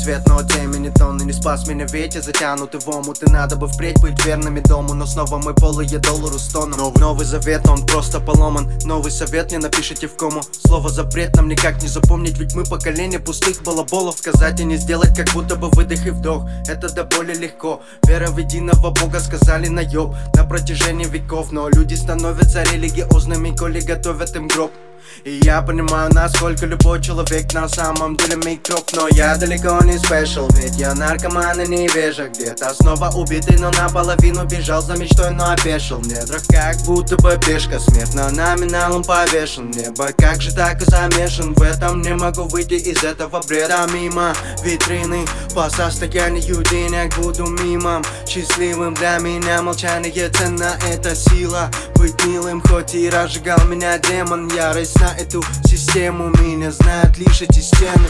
свет, но темени тон. И не спас меня ветер, затянутый в омут. И надо бы впредь быть верными дому, но снова мы полые доллару стонем. Новый завет, но он просто поломан. Новый совет не напишите в кому. Слово запрет нам никак не запомнить, ведь мы поколение пустых балаболов. Сказать и не сделать, как будто бы выдох и вдох. Это до боли легко. Вера в единого Бога сказали наеб на протяжении веков. Но люди становятся религиозными, коли готовят им гроб. И я понимаю, насколько любой человек на самом деле микроб. Но я далеко не спешл, ведь я наркоман и невежа. Где-то снова убитый, но наполовину бежал за мечтой, но опешил. В недрах как будто бы пешка, смерть на номиналом повешен. Небо, как же так и замешан в этом, не могу выйти из этого бреда. Мимо витрины, по состоянию денег буду мимом. Счастливым для меня молчание цена, это сила. Быть милым, хоть и разжигал меня демон. Ярость на эту систему, меня знают лишь эти стены.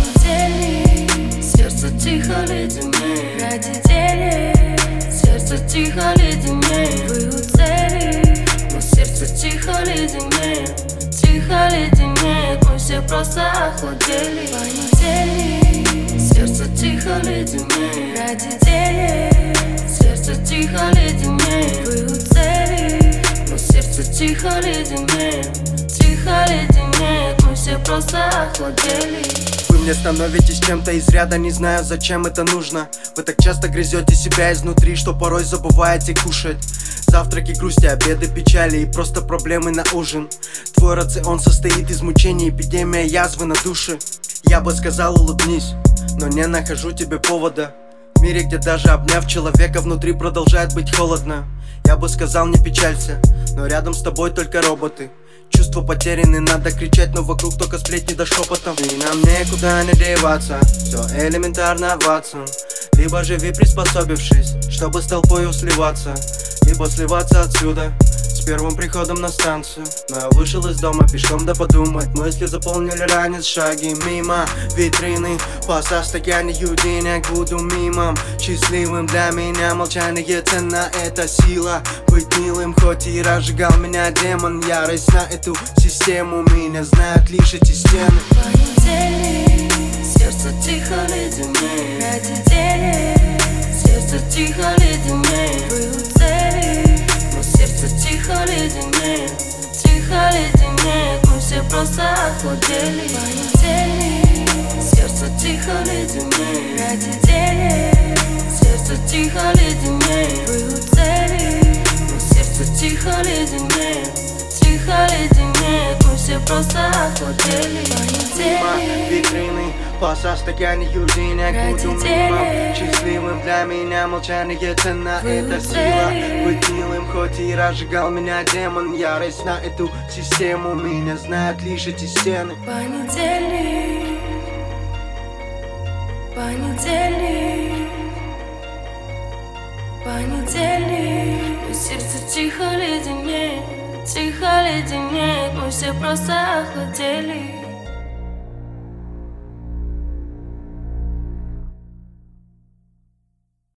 Понедельник, сердце тихо леденеет. Ради денег, сердце тихо леденеет. Вы у цели, но сердце тихо леденеет. Тихо леденеет, мы все просто охладели. Понедельник, сердце тихо леденеет. Ради денег, сердце тихо леденеет. Вы у цели, но сердце тихо леденеет. Тихо леденеет, мы все просто охладели. Вы мне становитесь чем-то из ряда, не знаю, зачем это нужно. Вы так часто грызете себя изнутри, что порой забываете кушать. Завтраки, грусти, обеды, печали и просто проблемы на ужин. Твой рацион состоит из мучений, эпидемия язвы на душе. Я бы сказал, улыбнись, но не нахожу тебе повода. В мире, где даже обняв человека, внутри продолжает быть холодно. Я бы сказал, не печалься, но рядом с тобой только роботы. Чувства потеряны, надо кричать, но вокруг только сплетни да шепотом. И нам некуда не деваться, все элементарно, Ватсон. Либо живи приспособившись, чтобы с толпою сливаться, либо сливаться отсюда с первым приходом на станцию. Но я вышел из дома пешком, да подумать. Мысли заполнили ранец, шаги мимо витрины. По состоянию денег буду мимом. Счастливым для меня молчание цена, это сила. Быть милым, хоть и разжигал меня демон. Ярость на эту систему, меня знают лишь эти стены. Понедельник, сердце тихо леденеет. Ради денег, сердце тихо леденеет. Вы у цели, но сердце тихо леденеет. Тихо леденеет, мы все просто охладели. Понедельник, сердце тихо леденеет. Ради денег, сердце тихо леденеет. Вы у цели, но сердце тихо леденеет. Тихо леденеет, мы все просто охладели. Понедельник, витрины, по состоянию денег буду мимом. Счастливым для меня молчание цена, это сила. Быть милым, хоть и разжигал меня демон. Ярость на эту систему, меня знают лишь эти стены. понедельник, понедельник, понедельник. И сердце тихо леденеет, тихо леденеет, мы все просто охладели.